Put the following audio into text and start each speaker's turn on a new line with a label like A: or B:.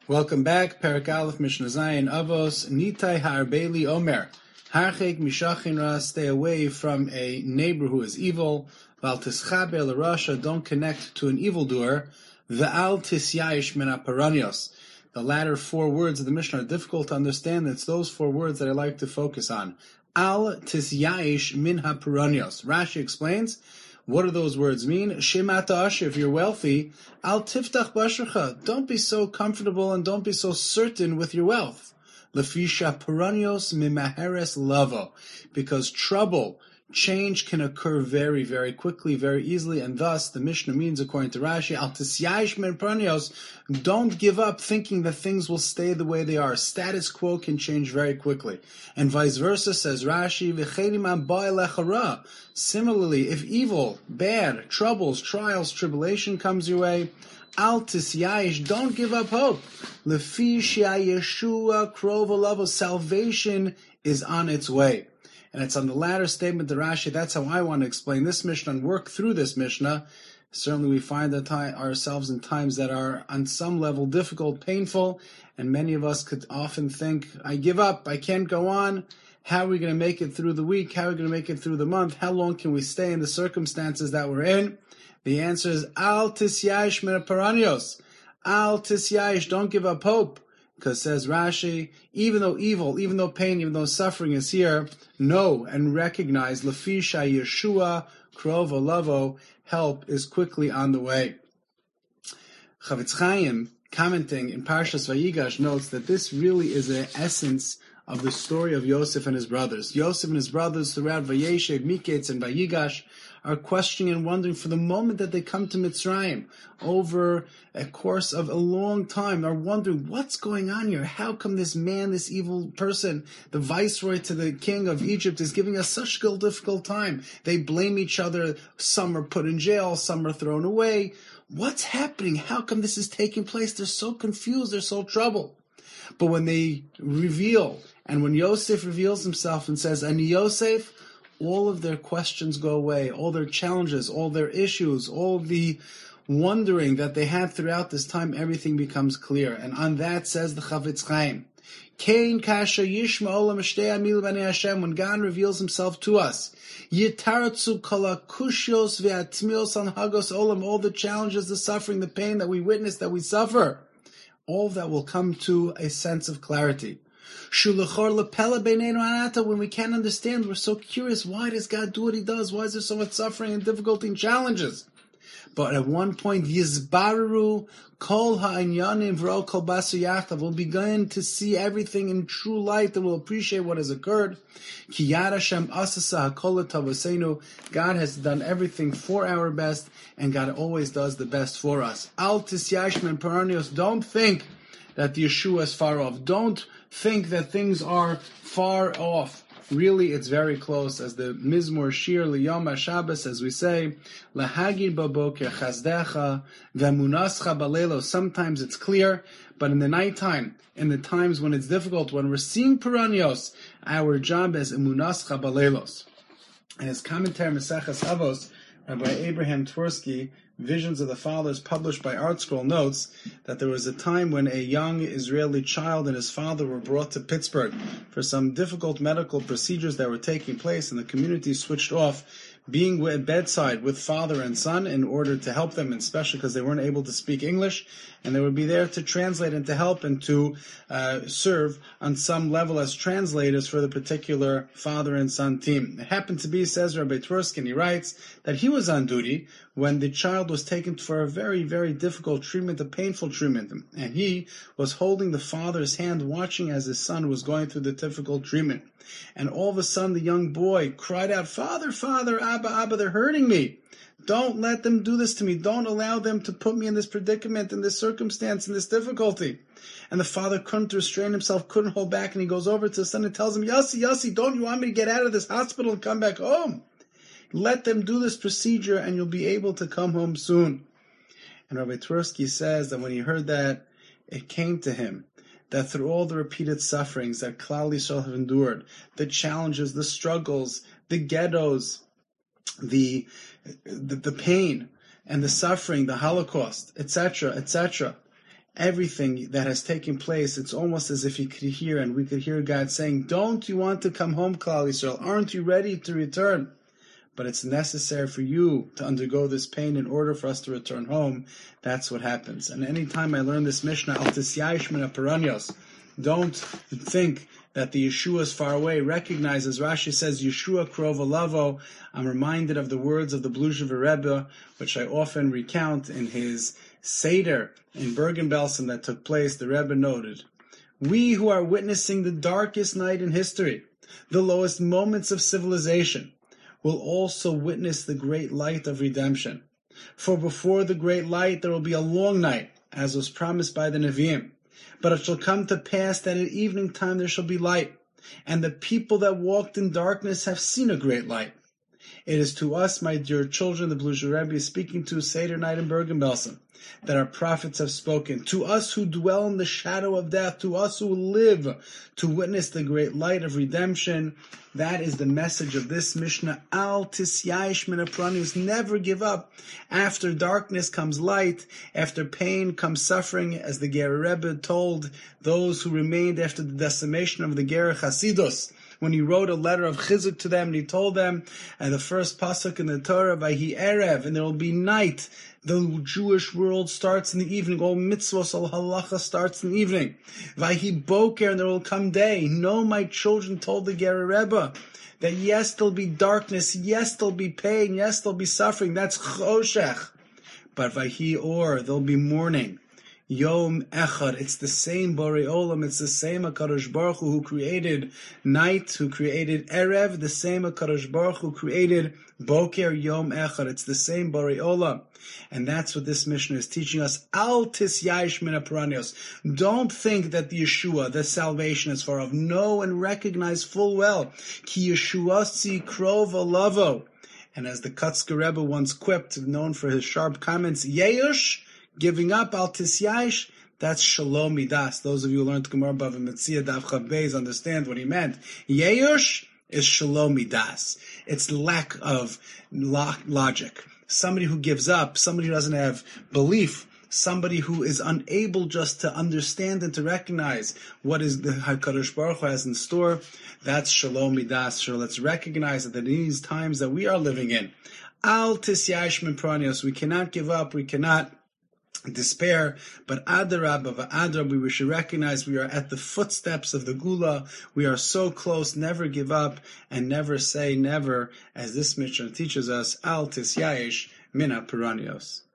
A: Welcome back. Perek Aleph Mishnah Zayin Avos Nitai Harbeli Omer. Harchek Mishachin Ra. Stay away from a neighbor who is evil. Val Tischaber LaRasha. Don't connect to an evildoer. Ve'al Tisyayish Min HaParanios. The latter four words of the Mishnah are difficult to understand. It's those four words that I like to focus on. Al Tisyayish Min HaParanios. Rashi explains. What do those words mean? Shemata Asher, if you're wealthy, al tiftach basharcha. Don't be so comfortable and don't be so certain with your wealth. Lefisha paranios mimaheres lavo. Because trouble, change can occur very, very quickly, very easily, and thus the Mishnah means, according to Rashi, al tisyayish min paranios, don't give up thinking that things will stay the way they are. Status quo can change very quickly. And vice versa, says Rashi, v'cheinim ba'elecha ra. Similarly, if evil, bad, troubles, trials, tribulation comes your way, al tisyayish, don't give up hope. Lefi she'ayeshua krov alavo, salvation is on its way. And it's on the latter statement of Rashi. That's how I want to explain this Mishnah and work through this Mishnah. Certainly we find ourselves in times that are on some level difficult, painful, and many of us could often think, I give up, I can't go on. How are we going to make it through the week? How are we going to make it through the month? How long can we stay in the circumstances that we're in? The answer is, al tisyayish min paranios. Al tisyayish, don't give up hope. Because says Rashi, even though evil, even though pain, even though suffering is here, know and recognize Lefisha Yeshua Krov Olavo, help is quickly on the way. Chavetz Chaim, commenting in Parshas Vayigash, notes that this really is the essence of the story of Yosef and his brothers. Yosef and his brothers throughout Vayeshev, Miketz, and Vayigash are questioning and wondering for the moment that they come to Mitzrayim over a course of a long time, are wondering what's going on here. How come this man, this evil person, the viceroy to the king of Egypt, is giving us such a difficult time? They blame each other. Some are put in jail, some are thrown away. What's happening? How come this is taking place? They're so confused, they're so troubled. But when they reveal, and when Yosef reveals himself and says, "Ani Yosef," all of their questions go away, all their challenges, all their issues, all the wondering that they had throughout this time, everything becomes clear. And on that says the Chavetz Chaim, Kain kasha yishma olam shtei amil b'nei Hashem, when God reveals himself to us, Yitartzu kala kushios ve'atmios an hagos olam, all the challenges, the suffering, the pain that we witness, that we suffer, all that will come to a sense of clarity. When we can't understand, we're so curious, why does God do what he does? Why is there so much suffering and difficulty and challenges? But at one point, Yizbaru kol ha'inyanim v'ro kol basu yachav, we'll begin to see everything in true light, and we'll appreciate what has occurred. Ki yad Hashem asasa hakol l'tavosenu, God has done everything for our best, and God always does the best for us. Al tisyayish min paranios, don't think that the Yeshua is far off. Don't think that things are far off. Really, it's very close. As the Mizmor Shir Liyom HaShabbos, as we say, Lahagir baboker chazdecha ve'munascha balelo. Sometimes it's clear, but in the nighttime, in the times when it's difficult, when we're seeing paranios, our job is emunascha balelos. In his commentary Maseches Avos, Rabbi Abraham Twersky, Visions of the Fathers, published by ArtScroll, notes that there was a time when a young Israeli child and his father were brought to Pittsburgh for some difficult medical procedures that were taking place, and the community switched off being at bedside with father and son in order to help them, and especially because they weren't able to speak English, and they would be there to translate and to help and to serve on some level as translators for the particular father and son team. It happened to be, says Rabbi Twersky, and he writes that he was on duty when the child was taken for a very, very difficult treatment, a painful treatment, and he was holding the father's hand, watching as his son was going through the difficult treatment. And all of a sudden the young boy cried out, "Father, Father, Abba, Abba, they're hurting me. Don't let them do this to me. Don't allow them to put me in this predicament, in this circumstance, in this difficulty." And the father couldn't restrain himself, couldn't hold back, and he goes over to his son and tells him, Yossi, don't you want me to get out of this hospital and come back home? Let them do this procedure and you'll be able to come home soon. And Rabbi Twersky says that when he heard that, it came to him that through all the repeated sufferings that Klal Yisrael have endured, the challenges, the struggles, the ghettos, the pain and the suffering, the Holocaust, etc., everything that has taken place, it's almost as if he could hear, and we could hear God saying, don't you want to come home, Klal Yisrael? Aren't you ready to return? But it's necessary for you to undergo this pain in order for us to return home. That's what happens. And any time I learn this Mishnah, Al Tisyayish Min HaParanios, don't think that the Yeshua is far away. Recognize, as Rashi says, Yeshua Krov Alavo. I'm reminded of the words of the Bluzhever Rebbe, which I often recount in his Seder in Bergen-Belsen that took place. The Rebbe noted, we who are witnessing the darkest night in history, the lowest moments of civilization, will also witness the great light of redemption. For before the great light there will be a long night, as was promised by the Nevi'im. But it shall come to pass that at evening time there shall be light, and the people that walked in darkness have seen a great light. It is to us, my dear children, the Bluzhever Rebbe is speaking to Seder night in Bergen-Belsen, that our prophets have spoken. To us who dwell in the shadow of death, to us who live to witness the great light of redemption, that is the message of this Mishnah. Al Tisyayish Min HaParanios, never give up. After darkness comes light, after pain comes suffering, as the Ger Rebbe told those who remained after the decimation of the Ger Chasidus, when he wrote a letter of chizuk to them, and he told them, and the first pasuk in the Torah, Vayhi Erev, and there will be night. The Jewish world starts in the evening. All mitzvos, all halacha starts in the evening. Vayhi Boker, and there will come day. No, my children, told the Ger Rebbe, that yes, there'll be darkness, yes, there'll be pain, yes, there'll be suffering. That's choshech. But Vayhi Or, there'll be morning. Yom Echad, it's the same Borei Olam, it's the same HaKadosh Baruch Hu created night, who created Erev, the same HaKadosh Baruch Hu created Boker, Yom Echad, it's the same Borei Olam. And that's what this Mishnah is teaching us. Al Tisyayish Min HaParanios. Don't think that the Yeshua, the salvation is far off. Know and recognize full well. Ki Yeshuasi Krov Alavo. And as the Kotzker Rebbe once quipped, known for his sharp comments, Yeush, giving up, Al Tisyayish, that's Shalom Midas. Those of you who learned Gemara Bava Metzia Daf Chav Beis understand what he meant. Yeush is Shalom Midas. It's lack of logic. Somebody who gives up, somebody who doesn't have belief, somebody who is unable just to understand and to recognize what is the HaKadosh Baruch Hu has in store, that's Shalom Midas. So let's recognize that in these times that we are living in, Al Tisyayish Min HaParanios, we cannot give up, we cannot despair, but Adarab, we should recognize we are at the footsteps of the Gula. We are so close. Never give up and never say never, as this Mishnah teaches us. Al Tisyayish Min HaParanios.